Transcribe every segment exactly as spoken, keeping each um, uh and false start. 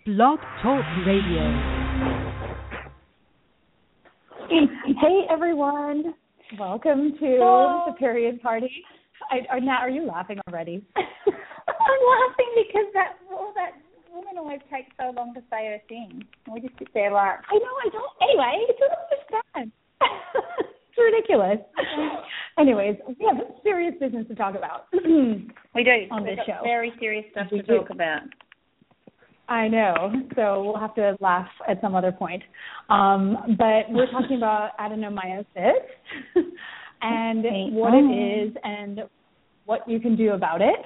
Blog Talk Radio. Hey everyone, welcome to oh. the period party. I, I, Nat, are you laughing already? I'm laughing because that well, that woman always takes so long to say her thing. We just sit there like, I know, I don't. Anyway, I don't understand. It's ridiculous. Anyways, we have serious business to talk about. We do on We've this got show. Very serious stuff we to do. talk about. I know, so we'll have to laugh at some other point. Um, but we're talking about adenomyosis and okay. what oh. it is and what you can do about it.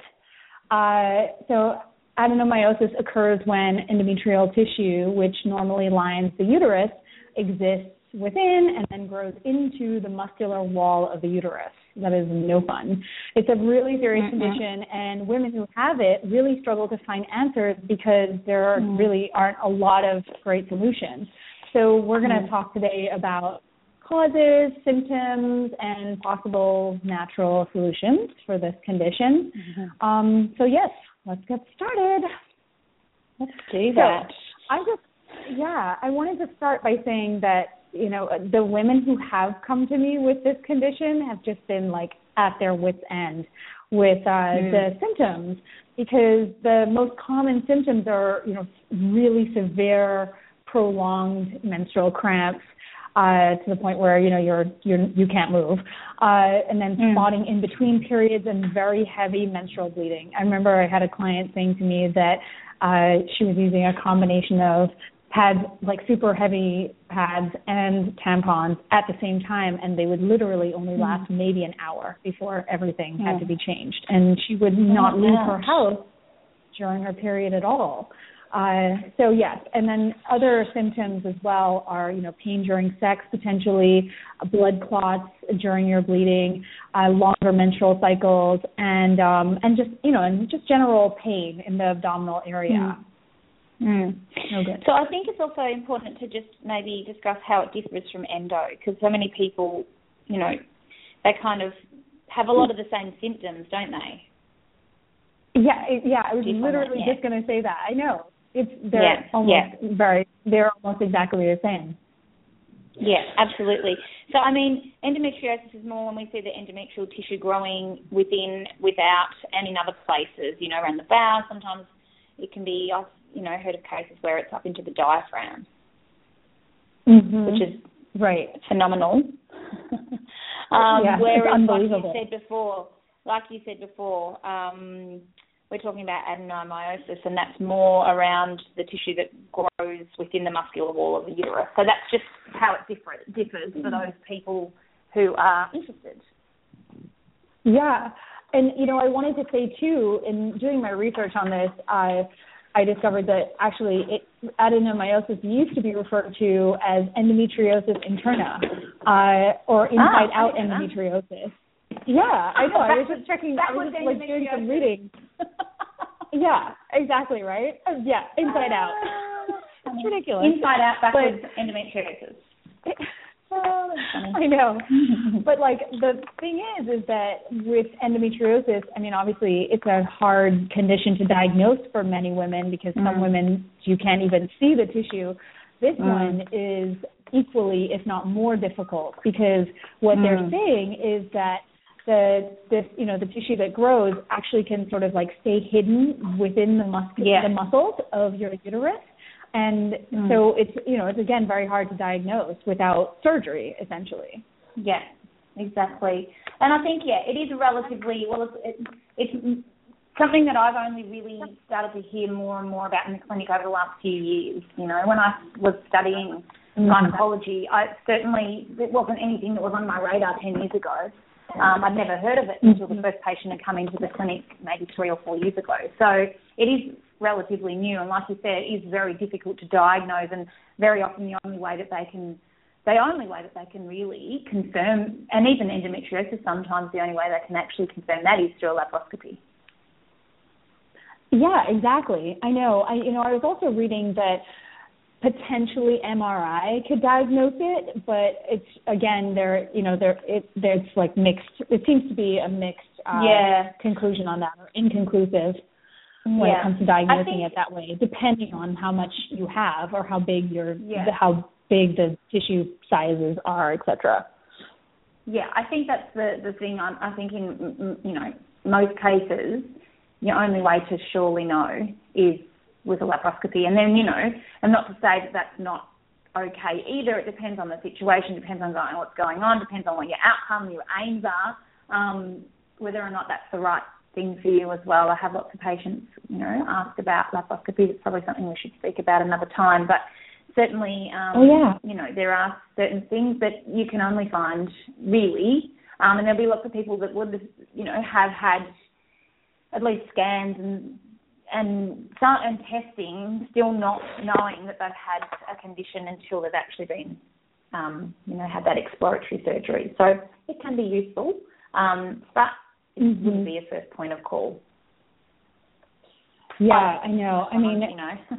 Uh, so adenomyosis occurs when endometrial tissue, which normally lines the uterus, exists within and then grows into the muscular wall of the uterus. That is no fun. It's a really serious mm-hmm. condition, and women who have it really struggle to find answers because there are, mm. really aren't a lot of great solutions. So we're going to mm. talk today about causes, symptoms, and possible natural solutions for this condition. Mm-hmm. Um, so yes, let's get started. Let's do that. So I just, yeah, I wanted to start by saying that, you know, the women who have come to me with this condition have just been like at their wit's end with uh, mm. the symptoms, because the most common symptoms are, you know, really severe, prolonged menstrual cramps uh, to the point where, you know, you're, you're, you can't move, uh, and then mm. spotting in between periods and very heavy menstrual bleeding. I remember I had a client saying to me that uh, she was using a combination of pads, like super heavy pads and tampons at the same time, and they would literally only last mm. maybe an hour before everything mm. had to be changed. And she would not oh, leave gosh. her house during her period at all. Uh, so yes, and then other symptoms as well are, you know, pain during sex, potentially blood clots during your bleeding, uh, longer menstrual cycles, and um, and just, you know, and just general pain in the abdominal area. Mm. Mm. No good. So I think it's also important to just maybe discuss how it differs from endo, because so many people, you know, they kind of have a lot of the same symptoms, don't they? Yeah, yeah. I was Do literally yeah. just going to say that. I know. It's they're yeah. almost yeah. very. They're almost exactly the same. Yeah, absolutely. So I mean, endometriosis is more when we see the endometrial tissue growing within, without, and in other places. You know, around the bowel. Sometimes it can be. I've, you know, heard of cases where it's up into the diaphragm, mm-hmm. which is right phenomenal. um, yeah, whereas, it's like unbelievable. you said before, like you said before, um, we're talking about adenomyosis, and that's more around the tissue that grows within the muscular wall of the uterus. So that's just how it differ, differs for those people who are interested. Yeah, and you know, I wanted to say too, in doing my research on this, I. I discovered that actually it, adenomyosis used to be referred to as endometriosis interna, uh, or inside-out ah, endometriosis. Yeah, I know. I was just checking. I was just like doing some reading. Yeah, exactly, right? Uh, yeah, inside out. It's ridiculous. Inside out, backwards endometriosis. Oh, I know. But, like, the thing is, is that with endometriosis, I mean, obviously it's a hard condition to diagnose for many women because mm. some women, you can't even see the tissue. This mm. one is equally, if not more difficult, because what mm. they're saying is that the, this, you know, the tissue that grows actually can sort of, like, stay hidden within the, mus- yeah. the muscles of your uterus. And mm. so it's, you know, it's, again, very hard to diagnose without surgery, essentially. Yeah, exactly. And I think, yeah, it is relatively, well, it's, it, it's something that I've only really started to hear more and more about in the clinic over the last few years. You know, when I was studying mm. gynecology, I certainly, it wasn't anything that was on my radar ten years ago. Um, I'd never heard of it until the first patient had come into the clinic maybe three or four years ago. So it is relatively new, and like you said, it is very difficult to diagnose, and very often the only way that they can, the only way that they can really confirm, and even endometriosis sometimes the only way they can actually confirm that is through a laparoscopy. Yeah, exactly. I know. I you know I was also reading that potentially M R I could diagnose it, but it's again there you know there it there's like mixed. It seems to be a mixed uh, yeah. conclusion on that, or inconclusive. when yeah. it comes to diagnosing think, it that way, depending on how much you have or how big your yeah. how big the tissue sizes are, et cetera. Yeah, I think that's the, the thing. I'm, I think in, you know, most cases, your only way to surely know is with a laparoscopy. And then, you know, and not to say that that's not okay either. It depends on the situation, depends on going, what's going on, depends on what your outcome, your aims are, um, whether or not that's the right thing for you as well. I have lots of patients, you know, asked about laparoscopy. It's probably something we should speak about another time, but certainly, um, oh, yeah. you know, there are certain things that you can only find really, um, and there'll be lots of people that would, you know, have had at least scans and and some, and testing, still not knowing that they've had a condition until they've actually been, um, you know, had that exploratory surgery. So it can be useful, um, but it mm-hmm. wouldn't be a first point of call. Yeah, I know. I mean, you know.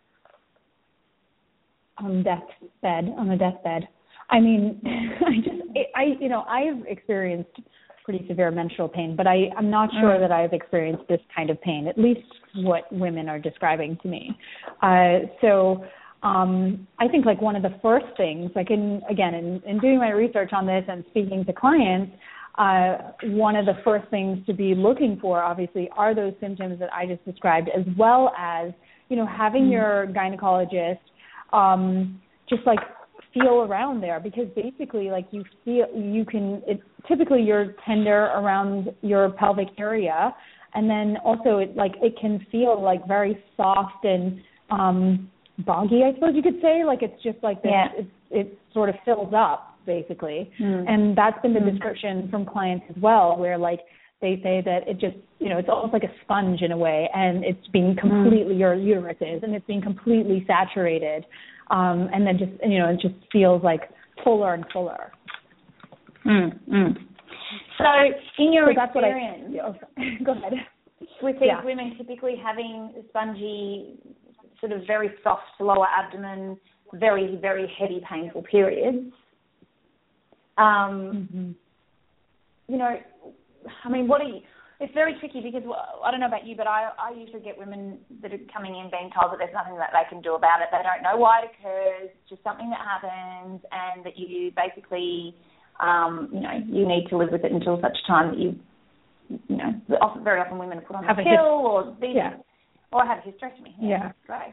on deathbed, on a deathbed. I mean, I just, it, I, you know, I've experienced pretty severe menstrual pain, but I, I'm not sure mm. that I've experienced this kind of pain, at least what women are describing to me. Uh, so um, I think like one of the first things, like in, again, in, in doing my research on this and speaking to clients, uh, one of the first things to be looking for, obviously, are those symptoms that I just described, as well as, you know, having mm. your gynecologist Um, just like feel around there, because basically like you feel you can it, typically you're tender around your pelvic area, and then also it like it can feel like very soft and um, boggy, I suppose you could say, like it's just like this, yeah. it, it sort of fills up basically, mm. and that's been the mm. description from clients as well, where like they say that it just, you know, it's almost like a sponge in a way, and it's being completely, mm. your uterus is, and it's being completely saturated, um, and then just, you know, it just feels like fuller and fuller. Mm, mm. So in your so experience, that's what I, oh, go ahead. With these yeah. women typically having spongy, sort of very soft lower abdomen, very, very heavy, painful periods, um, mm-hmm. you know, I mean, what are you, it's very tricky because, well, I don't know about you, but I, I usually get women that are coming in being told that there's nothing that they can do about it. They don't know why it occurs, it's just something that happens, and that you basically, um, you know, you need to live with it until such time that you, you know, often, very often women are put on a pill or these, yeah. or have a hysterectomy. Yeah. Yeah, great.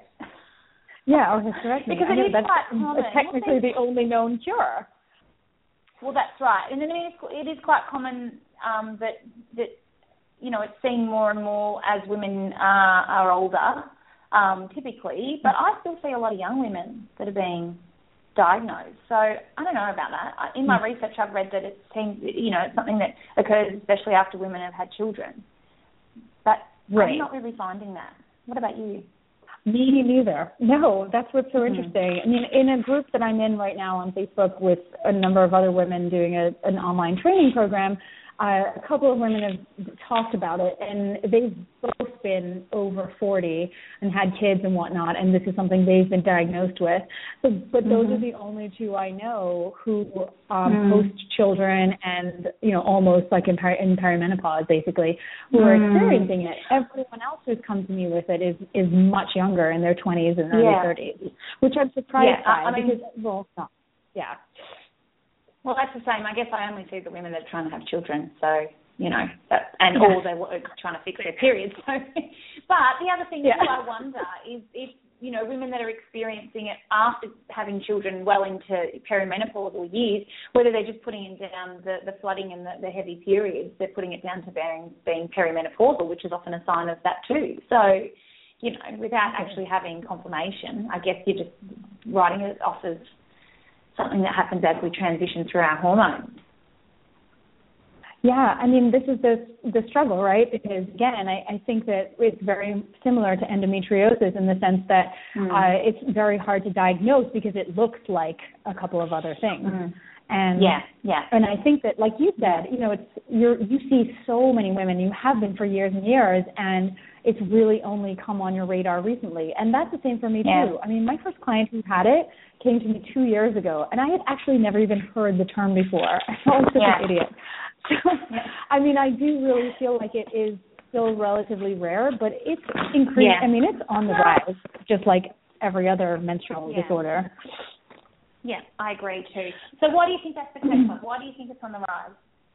Yeah, or hysterectomy. Because it is that's quite common. technically the only known cure. Well, that's right, and then it is, it is quite common um, that that you know it's seen more and more as women are, are older, um, typically. But I still see a lot of young women that are being diagnosed. So I don't know about that. In my research, I've read that it seems, you know, it's something that occurs especially after women have had children. But right. I'm not really finding that. What about you? Me neither. No, that's what's so mm-hmm. interesting. I mean, in a group that I'm in right now on Facebook with a number of other women doing a, an online training program, uh, a couple of women have talked about it, and they've both been over forty and had kids and whatnot, and this is something they've been diagnosed with. So, but those mm-hmm. are the only two I know who um, mm. post children and, you know, almost like in, peri- in perimenopause, basically, who mm. are experiencing it. Everyone else who's come to me with it is, is much younger, in their twenties and early yeah. thirties, which I'm surprised yeah, by I mean, because, well, no, yeah. Well, that's the same. I guess I only see the women that are trying to have children, so, you know, that, and yeah. or they're trying to fix their periods. So. But the other thing yeah. too, I wonder is if, you know, women that are experiencing it after having children well into perimenopausal years, whether they're just putting it down the, the flooding and the, the heavy periods, they're putting it down to being, being perimenopausal, which is often a sign of that too. So, you know, without actually having confirmation, I guess you're just writing it off as something that happens as we transition through our hormones. Yeah, I mean, this is the the struggle, right? Because, again, I, I think that it's very similar to endometriosis in the sense that mm. uh, it's very hard to diagnose because it looks like a couple of other things. Mm. And yeah, yeah. And I think that, like you said, you know, it's you're you see so many women, you have been for years and years, and it's really only come on your radar recently. And that's the same for me yeah. too. I mean, my first client who had it came to me two years ago, and I had actually never even heard the term before. I felt like such yeah. an idiot. So, yeah. I mean, I do really feel like it is still relatively rare, but it's increased. Yeah. I mean, it's on the rise, just like every other menstrual yeah. disorder. Yeah, I agree too. So why do you think that's the case? Why do you think it's on the rise?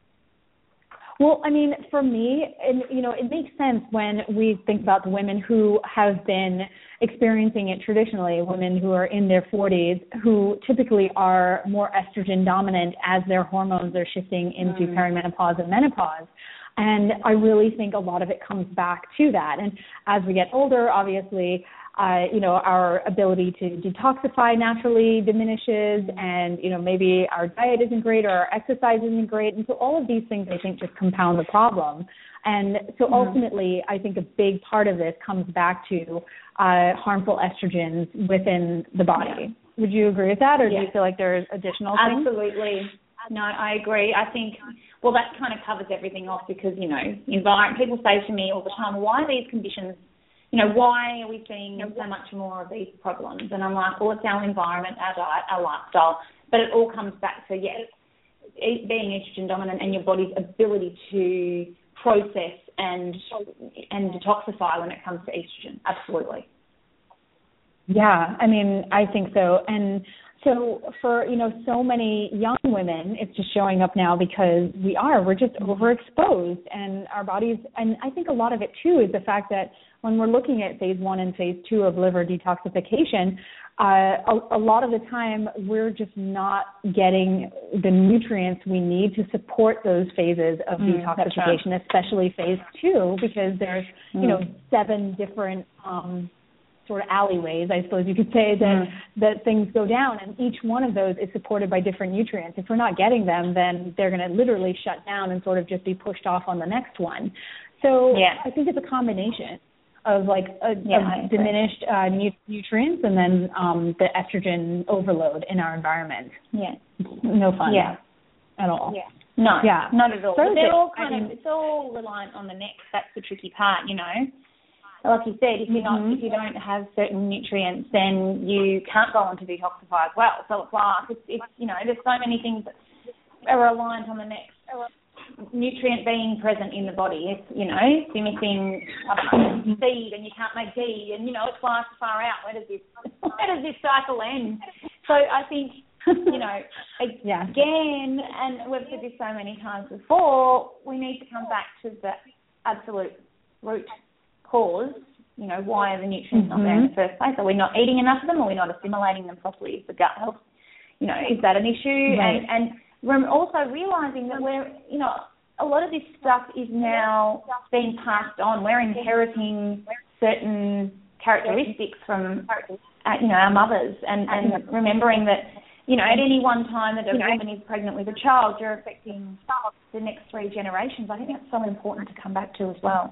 Well, I mean, for me, and you know, it makes sense when we think about the women who have been experiencing it traditionally, women who are in their forties, who typically are more estrogen dominant as their hormones are shifting into mm. perimenopause and menopause. And I really think a lot of it comes back to that. And as we get older, obviously, uh, you know, our ability to detoxify naturally diminishes, and, you know, maybe our diet isn't great or our exercise isn't great. And so all of these things, I think, just compound the problem. And so mm-hmm. ultimately, I think a big part of this comes back to uh, harmful estrogens within the body. Yeah. Would you agree with that, or yeah. do you feel like there's additional things? Absolutely. No, I agree. I think, well, that kind of covers everything off because, you know, environment, people say to me all the time, why are these conditions, you know, why are we seeing so much more of these problems? And I'm like, well, it's our environment, our diet, our lifestyle. But it all comes back to, yes, being estrogen dominant and your body's ability to process and and detoxify when it comes to estrogen. Absolutely. Yeah, I mean, I think so. And so for, you know, so many young women, it's just showing up now because we are, we're just overexposed, and our bodies, and I think a lot of it too is the fact that when we're looking at phase one and phase two of liver detoxification, uh, a, a lot of the time we're just not getting the nutrients we need to support those phases of mm, detoxification, right. especially phase two, because there's, mm. you know, seven different um sort of alleyways, I suppose you could say, that mm. that things go down, and each one of those is supported by different nutrients. If we're not getting them, then they're going to literally shut down and sort of just be pushed off on the next one. So yeah. I think it's a combination of like a, yeah, of diminished uh, nu- nutrients and then um, the estrogen overload in our environment. Yeah, no fun. Yeah, at all. Yeah. No, yeah. not at all. But they're all kind I of, mean, it's all reliant on the next. That's the tricky part, you know. Like you said, if you're mm-hmm. not, if you don't have certain nutrients, then you can't go on to detoxify as well. So it's like, it's, it's you know, there's so many things that are reliant on the next nutrient being present in the body. If, you know, if you're missing seed and you can't make tea, and, you know, it's far, far out. Where does this, where does this cycle end? So I think, you know, yeah. again, and we've said this so many times before, we need to come back to the absolute root cause. You know, why are the nutrients mm-hmm. not there in the first place? Are we not eating enough of them? Are we not assimilating them properly? Is the gut health, you know, is that an issue? Right. And, and we're also realising that we're, you know, a lot of this stuff is now being passed on. We're inheriting certain characteristics from, uh, you know, our mothers, and, and remembering that, you know, at any one time that a woman is pregnant with a child, you're affecting the next three generations. I think that's so important to come back to as well.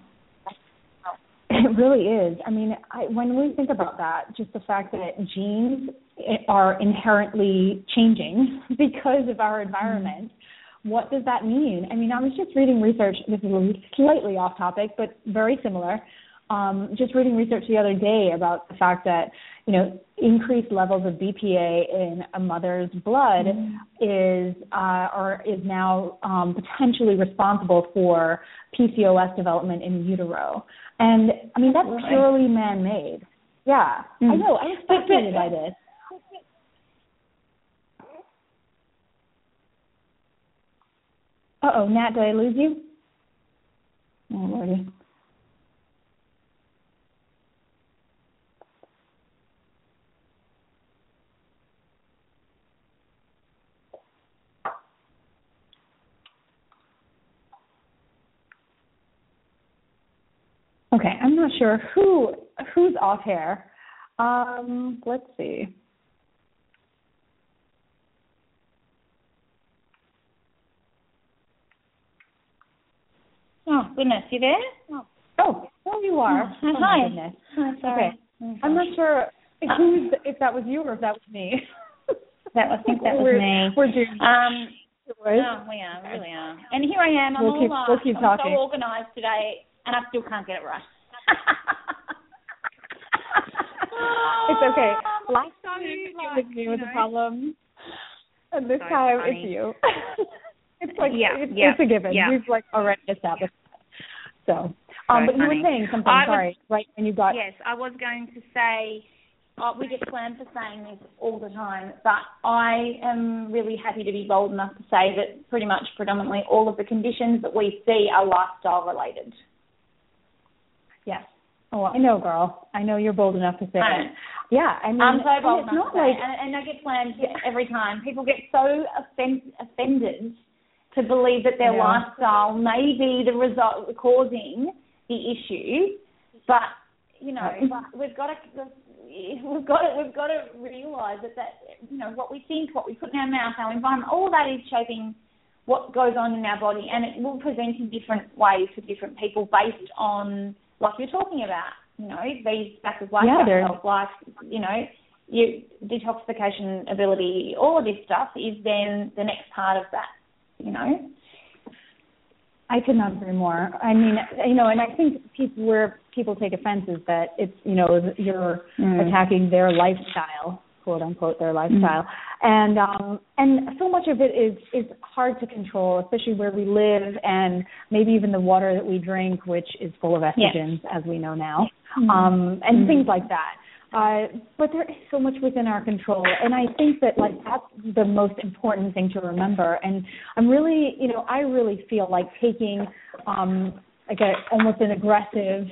It really is. I mean, I, when we think about that, just the fact that genes are inherently changing because of our environment, mm-hmm. what does that mean? I mean, I was just reading research, this is slightly off topic, but very similar, um, just reading research the other day about the fact that, you know, increased levels of B P A in a mother's blood mm-hmm. is uh, or is now um, potentially responsible for P C O S development in utero. And, I mean, that's right. purely man-made. Yeah, mm. I know. I was fascinated by this. Uh-oh, Nat, did I lose you? Oh, Lordy. Okay, I'm not sure who who's off here. Um, let's see. Oh, goodness, you there? Oh, oh well, you are. Oh, oh hi. My goodness. Oh, sorry. Okay. Oh, I'm not sure who's, if that was you or if that was me. That I think that was we're, me. We're doing um, oh, we are, we really are. And here I am. I'm we'll all keep, uh, we'll keep I'm talking. so organised today, and I still can't get it right. It's okay. Last time it was me with the problem, and this so time funny. it's you. It's like yeah, it's, yeah, it's a given. Yeah. We've like already established that. So Um, but funny. you were saying something, I sorry, was, right, when you got... Yes, I was going to say, uh, we get slammed for saying this all the time, but I am really happy to be bold enough to say that pretty much predominantly all of the conditions that we see are lifestyle related. Yes. Oh, I know, girl. I know you're bold enough to say it. Yeah, I mean, I'm so bold it's enough not to say like, it, and, and I get slammed every time. People get so offend, offended to believe that their lifestyle may be the result causing the issue, but you know, but we've got to we've got to we've got to realise that that you know what we think, what we put in our mouth, our environment, all of that is shaping what goes on in our body, and it will present in different ways for different people based on, like you're talking about, you know, these factors like yeah, health, like, you know, your detoxification ability, all of this stuff is then the next part of that, you know. I could not agree more. I mean, you know, and I think people, where people take offense is that it's, you know, you're mm. attacking their lifestyle, quote unquote, their lifestyle. Mm. And um, and so much of it is, is hard to control, especially where we live and maybe even the water that we drink, which is full of estrogens, yes. as we know now, mm. um, and mm. things like that. Uh, but there is so much within our control, and I think that like that's the most important thing to remember. And I'm really, you know, I really feel like taking um, like a almost an aggressive,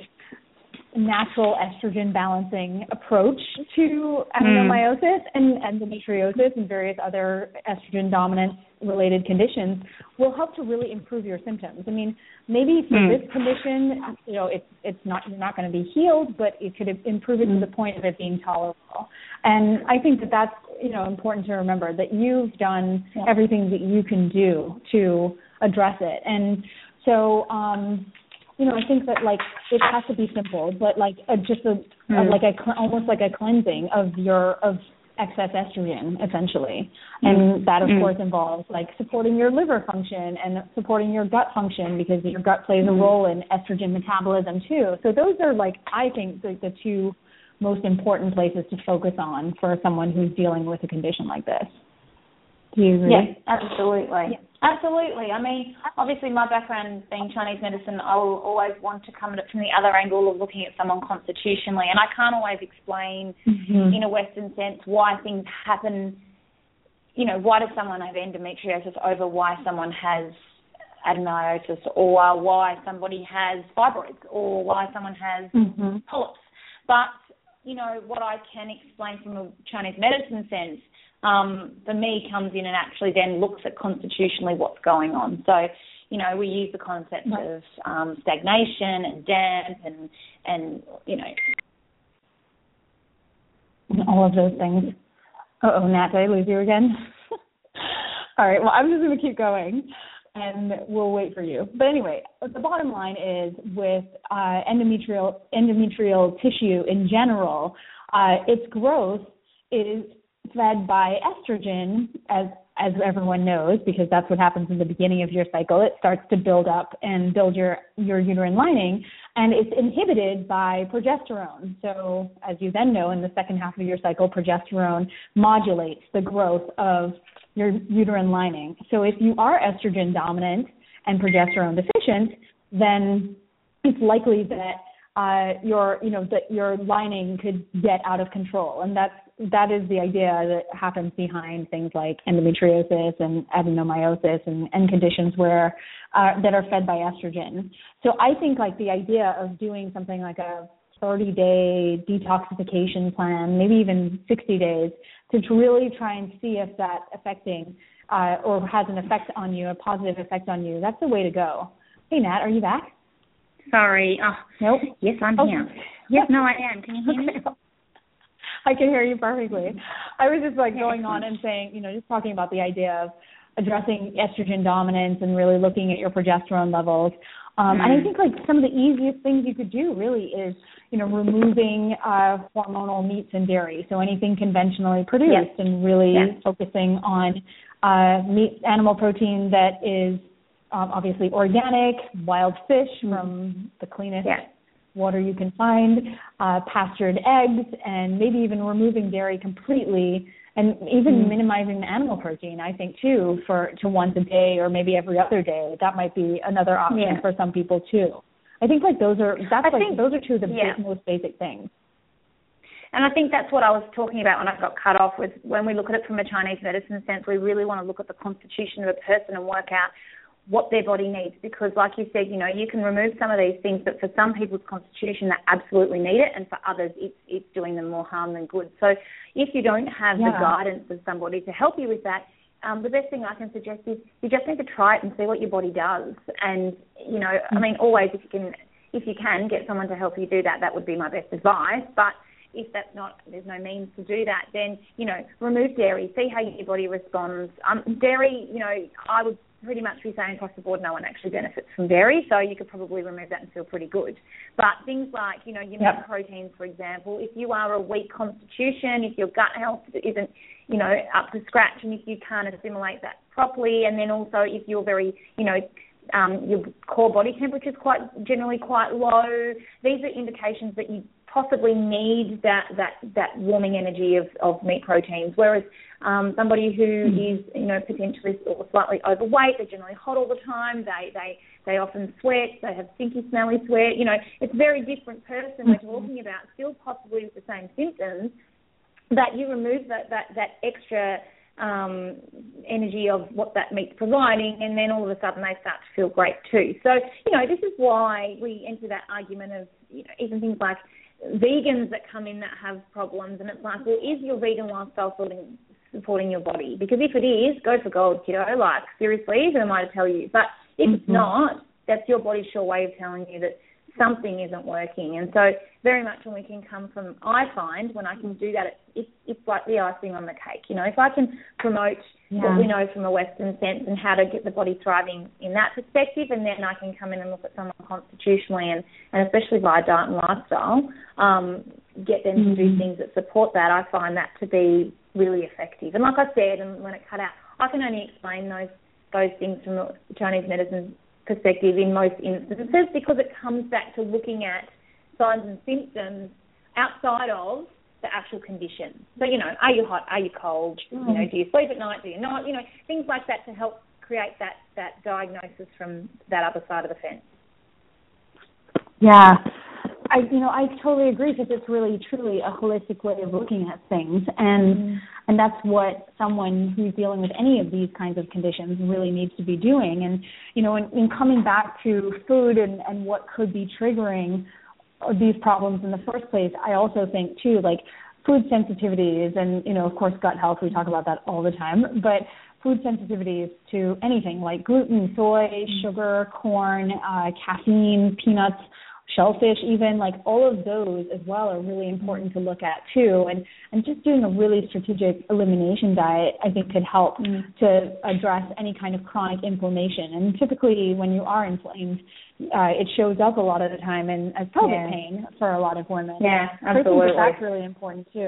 natural estrogen balancing approach to adenomyosis mm. and endometriosis and various other estrogen dominant related conditions will help to really improve your symptoms. I mean, maybe for mm. this condition, you know, it's it's not you're not going to be healed, but it could improve it mm. to the point of it being tolerable. And I think that that's, you know, important to remember that you've done yeah. everything that you can do to address it. And so, um, you know, I think that like it has to be simple, but like a, just a, mm. a like a almost like a cleansing of your of excess estrogen, essentially. And mm. that, of mm. course, involves, like, supporting your liver function and supporting your gut function, because your gut plays a role in estrogen metabolism, too. So those are, like, I think, the, the two most important places to focus on for someone who's dealing with a condition like this. Do you agree? Yes, absolutely. Yeah. Absolutely. I mean, obviously my background being Chinese medicine, I will always want to come at it from the other angle of looking at someone constitutionally, and I can't always explain mm-hmm. in a Western sense why things happen. You know, why does someone have endometriosis over why someone has adenomyosis, or why somebody has fibroids, or why someone has mm-hmm. polyps. But, you know, what I can explain from a Chinese medicine sense, Um, for me, comes in and actually then looks at constitutionally what's going on. So, you know, we use the concept right. of um, stagnation and damp and, and, you know. And all of those things. Uh-oh, Nat, did I lose you again? All right, well, I'm just going to keep going, and we'll wait for you. But anyway, the bottom line is with uh, endometrial, endometrial tissue in general, uh, its growth is fed by estrogen, as as everyone knows, because that's what happens in the beginning of your cycle. It starts to build up and build your, your uterine lining, and it's inhibited by progesterone. So as you then know, in the second half of your cycle, progesterone modulates the growth of your uterine lining. So if you are estrogen dominant and progesterone deficient, then it's likely that uh, your, you know, that your lining could get out of control, and that's that is the idea that happens behind things like endometriosis and adenomyosis and, and conditions where uh, that are fed by estrogen. So I think like the idea of doing something like a thirty-day detoxification plan, maybe even sixty days, to really try and see if that's affecting uh, or has an effect on you, a positive effect on you, that's the way to go. Hey, Nat, are you back? Sorry. Oh, nope. Yes, I'm oh. here. Yes, no, I am. Can you hear me? I can hear you perfectly. I was just like going on and saying, you know, just talking about the idea of addressing estrogen dominance and really looking at your progesterone levels. Um, mm. And I think like some of the easiest things you could do really is, you know, removing uh, hormonal meats and dairy. So anything conventionally produced yes. and really yes. focusing on uh, meat, animal protein that is um, obviously organic, wild fish mm. from the cleanest yes. water you can find, uh, pastured eggs, and maybe even removing dairy completely, and even mm. minimizing the animal protein, I think, too, for to once a day or maybe every other day. That might be another option yeah. for some people, too. I think like those are that's I like think, those are two of the yeah. big, most basic things. And I think that's what I was talking about when I got cut off with when we look at it from a Chinese medicine sense, we really want to look at the constitution of a person and work out what their body needs. Because like you said, you know, you can remove some of these things, but for some people's constitution, they absolutely need it. And for others, it's, it's doing them more harm than good. So if you don't have yeah. the guidance of somebody to help you with that, um, the best thing I can suggest is you just need to try it and see what your body does. And, you know, I mean, always if you can, if you can get someone to help you do that, that would be my best advice. But if that's not, there's no means to do that, then, you know, remove dairy, see how your body responds. Um, dairy, you know, I would pretty much be saying across the board no one actually benefits from dairy, so you could probably remove that and feel pretty good. But things like, you know, your yep. meat proteins, for example, if you are a weak constitution, if your gut health isn't, you know, up to scratch, and if you can't assimilate that properly, and then also if you're very, you know, um, your core body temperature is quite generally quite low, these are indications that you possibly need that, that, that warming energy of, of meat proteins, whereas um, somebody who mm. is, you know, potentially or slightly overweight, they're generally hot all the time, they, they, they often sweat, they have stinky, smelly sweat, you know, it's a very different person mm. we're talking about, still possibly with the same symptoms, that you remove that, that, that extra um, energy of what that meat's providing, and then all of a sudden they start to feel great too. So, you know, this is why we enter that argument of, you know, even things like vegans that come in that have problems, and it's like, well, is your vegan lifestyle supporting, supporting your body? Because if it is, go for gold, kiddo. Like, seriously, who am I to tell you? But if mm-hmm. it's not, that's your body's sure way of telling you that something isn't working. And so very much when we can come from, I find, when I can do that, it's, it's like the icing on the cake. You know, if I can promote yeah. what we know from a Western sense and how to get the body thriving in that perspective, and then I can come in and look at someone constitutionally and, and especially via diet and lifestyle, um, get them mm-hmm. to do things that support that, I find that to be really effective. And like I said, and when it cut out, I can only explain those those things from a Chinese medicine perspective in most instances, because it comes back to looking at signs and symptoms outside of the actual condition. So, you know, are you hot? Are you cold? Mm. You know, do you sleep at night? Do you not? You know, things like that to help create that, that diagnosis from that other side of the fence. Yeah. I, you know, I totally agree, because it's really, truly a holistic way of looking at things, and mm. and that's what someone who's dealing with any of these kinds of conditions really needs to be doing. And, you know, in, in coming back to food and, and what could be triggering these problems in the first place, I also think, too, like food sensitivities and, you know, of course, gut health, we talk about that all the time, but food sensitivities to anything like gluten, soy, mm. sugar, corn, uh, caffeine, peanuts, shellfish even, like all of those as well are really important to look at too. And, and just doing a really strategic elimination diet, I think, could help mm. to address any kind of chronic inflammation. And typically when you are inflamed, uh, it shows up a lot of the time in, as pelvic yeah. pain for a lot of women. Yeah, absolutely. So that's really important too.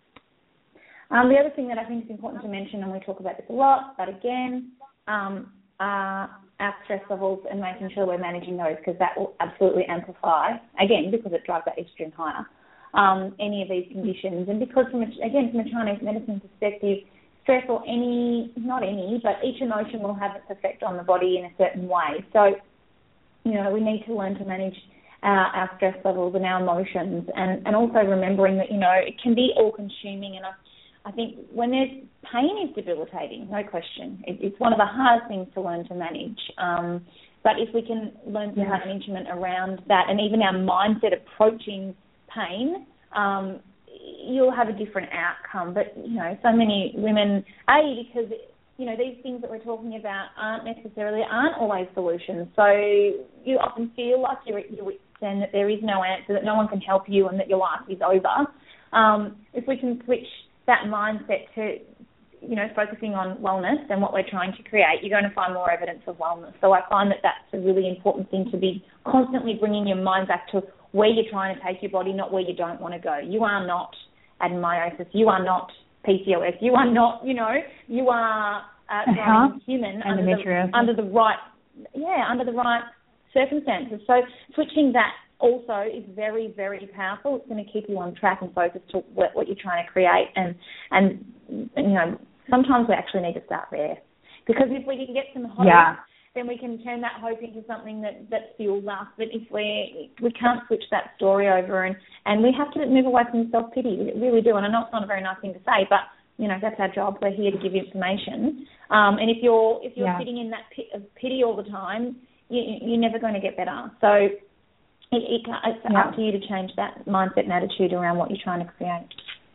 Um, the other thing that I think is important to mention, and we talk about this a lot, but again, um, uh, our stress levels and making sure we're managing those, because that will absolutely amplify, again, because it drives that estrogen higher, um, any of these conditions. And because, from a, again, from a Chinese medicine perspective, stress, or any, not any, but each emotion will have its effect on the body in a certain way. So, you know, we need to learn to manage our, our stress levels and our emotions, and, and also remembering that, you know, it can be all-consuming. And I I think when there's pain is debilitating, no question. It, it's one of the hardest things to learn to manage. Um, but if we can learn to have management around that, and even our mindset approaching pain, um, you'll have a different outcome. But, you know, so many women, A, because, you know, these things that we're talking about aren't necessarily, aren't always solutions. So you often feel like you're at your wit's end, that there is no answer, that no one can help you, and that your life is over. Um, if we can switch that mindset to, you know, focusing on wellness and what we're trying to create, you're going to find more evidence of wellness. So I find that that's a really important thing, to be constantly bringing your mind back to where you're trying to take your body, not where you don't want to go. You are not adenomyosis. You are not P C O S. You are not, you know, you are uh, uh-huh. human under the, under the right, yeah, under the right circumstances. So switching that also is very, very powerful. It's going to keep you on track and focused to what, what you're trying to create. And, and, you know, sometimes we actually need to start there. Because if we can get some hope, yeah. then we can turn that hope into something that, that fuels us. But if we we can't switch that story over, and, and we have to move away from self-pity. We really do. And I know it's not a very nice thing to say, but, you know, that's our job. We're here to give information. Um, and if you're if you're yeah. sitting in that pit of pity all the time, you, you're never going to get better. So it, it, it's yeah. up to you to change that mindset and attitude around what you're trying to create.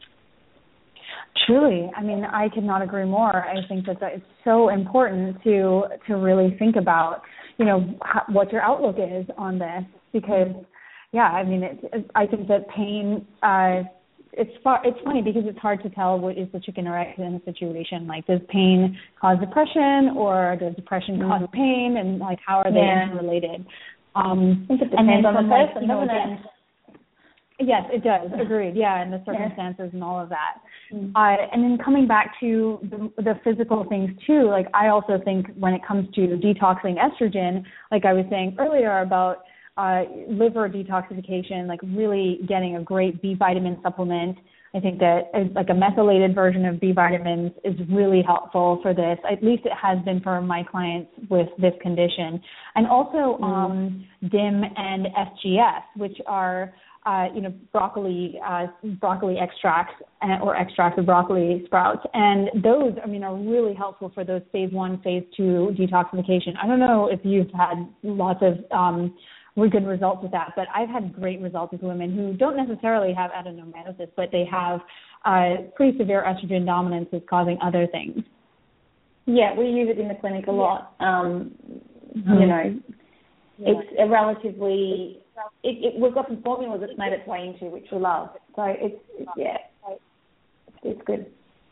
Truly. I mean, I could not agree more. I think that, that it's so important to to really think about, you know, how, what your outlook is on this, because, yeah, I mean, it, it, I think that pain, uh, it's far, it's funny because it's hard to tell what is the chicken or egg in a situation. Like, does pain cause depression, or does depression mm-hmm. cause pain, and, like, how are they yeah. interrelated? Um, I think it depends on the person, like, you know, doesn't it? Yes, it does. Agreed. Yeah, and the circumstances yeah. and all of that. Mm-hmm. Uh, and then coming back to the, the physical things too, like I also think when it comes to detoxing estrogen, like I was saying earlier about uh, liver detoxification, like really getting a great B vitamin supplement. I think that like a methylated version of B vitamins is really helpful for this. At least it has been for my clients with this condition. And also mm-hmm. um, D I M and S G S, which are Uh, you know, broccoli, uh, broccoli extracts and, or extracts of broccoli sprouts. And those, I mean, are really helpful for those phase one, phase two detoxification. I don't know if you've had lots of um, really good results with that, but I've had great results with women who don't necessarily have adenomyosis, but they have uh, pretty severe estrogen dominance that's causing other things. Yeah, we use it in the clinic a lot. Um, mm-hmm. You know, yeah. it's a relatively... It, it, we've got some formulas that's made its way into, which we love. So it's, it's yeah, it's good.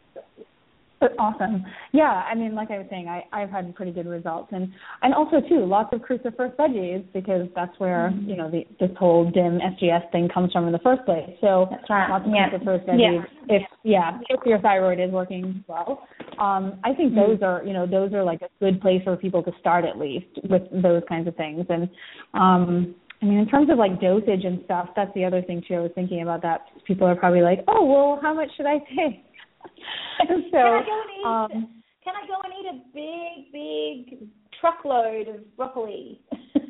Awesome. Yeah, I mean, like I was saying, I, I've had pretty good results. And, and also, too, lots of cruciferous veggies, because that's where, mm-hmm. you know, the, this whole D I M, S G S thing comes from in the first place. So that's right. lots of yeah. cruciferous veggies, yeah. if, yeah, if your thyroid is working well. Um, I think mm-hmm. those are, you know, those are like a good place for people to start, at least, with those kinds of things. And, um I mean, in terms of, like, dosage and stuff, that's the other thing, too. I was thinking about that. People are probably like, oh, well, how much should I take? so, can I go and eat, um, can I go and eat a big, big truckload of broccoli?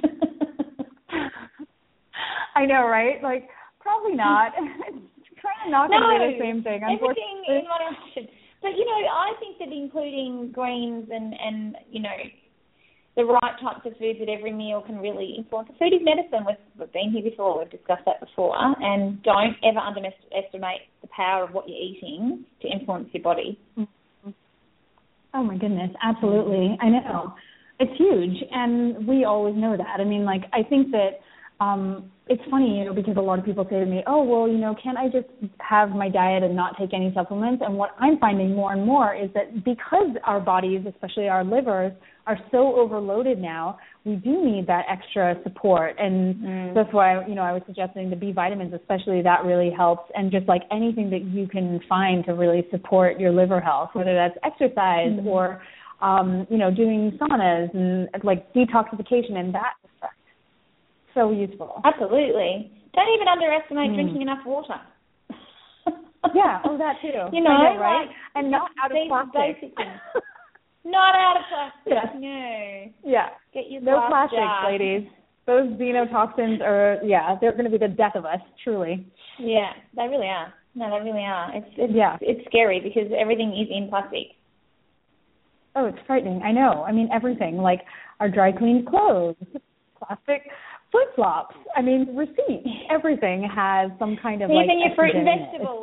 I know, right? Like, probably not. It's kind of not going to no, be the same thing. Everything in moderation. But, you know, I think that including greens and, and you know, the right types of foods at every meal can really influence. Food is medicine. We've, we've been here before. We've discussed that before. And don't ever underestimate the power of what you're eating to influence your body. Oh, my goodness. Absolutely. I know. It's huge. And we always know that. I mean, like, I think that um, it's funny, you know, because a lot of people say to me, oh, well, you know, can't I just have my diet and not take any supplements? And what I'm finding more and more is that because our bodies, especially our livers, are so overloaded now, we do need that extra support. And mm. that's why, you know, I was suggesting the B vitamins, especially, that really helps. And just like anything that you can find to really support your liver health, whether that's exercise mm. or, um, you know, doing saunas and like detoxification and that effect. So useful. Absolutely. Don't even underestimate mm. drinking enough water. Yeah, oh, that too. You know, know right? Like, and not out of plastic. Not out of plastic. Yes. No. Yeah. Get your no plastics, jar. ladies. Those xenotoxins are, yeah, they're going to be the death of us, truly. Yeah, they really are. No, they really are. It's, it's yeah. it's scary because everything is in plastic. Oh, it's frightening. I know. I mean, everything, like our dry cleaned clothes, plastic flip-flops. I mean, receipts. Everything has some kind of, Even like, Even your fruit and estrogen vegetables.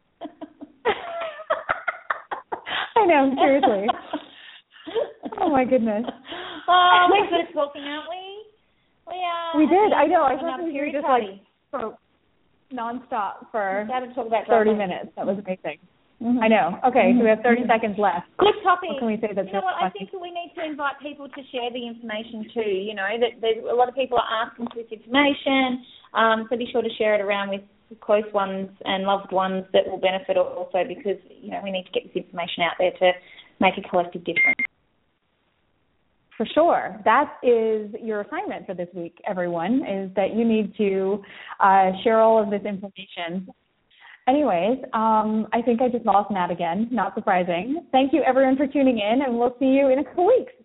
I know, seriously. Oh, my goodness. Oh, we're good at talking, aren't we? We are. We did. I know. I thought we we were just, like, for nonstop for to talk about thirty minutes. That was amazing. Mm-hmm. I know. Okay, so we have thirty seconds left. Good topic. What can we say that's you know what? I think we need to invite people to share the information too. You know, that there's a lot of people are asking for this information, um, so be sure to share it around with close ones and loved ones that will benefit also, because you know we need to get this information out there to make a collective difference. For sure. That is your assignment for this week, everyone, is that you need to uh, share all of this information. Anyways, um, I think I just lost Nat again. Not surprising. Thank you, everyone, for tuning in, and we'll see you in a couple weeks.